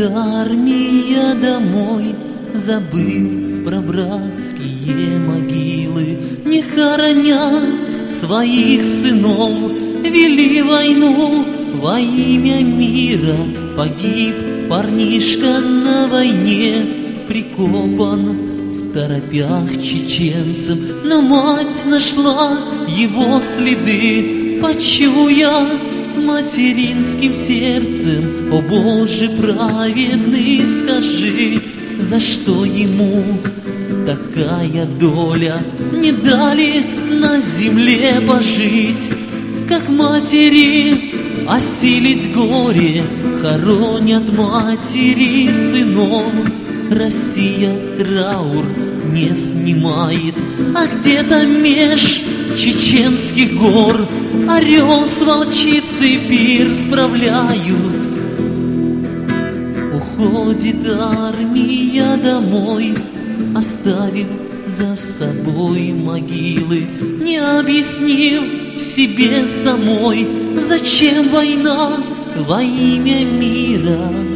армия домой, забыв про братские могилы, не хороня своих сынов, вели войну во имя мира. Погиб парнишка на войне, прикопан в торопях чеченцем, но мать нашла его следы, почуя материнским сердцем: о Боже праведный, скажи, за что ему такая доля? Не дали на земле пожить, как матери осилить горе, хоронят матери сынов. Россия траур не снимает, а где-то меж чеченских гор орел с волчицей пир справляют. Уходит армия домой, оставив за собой могилы, не объяснив себе самой, зачем война во имя мира.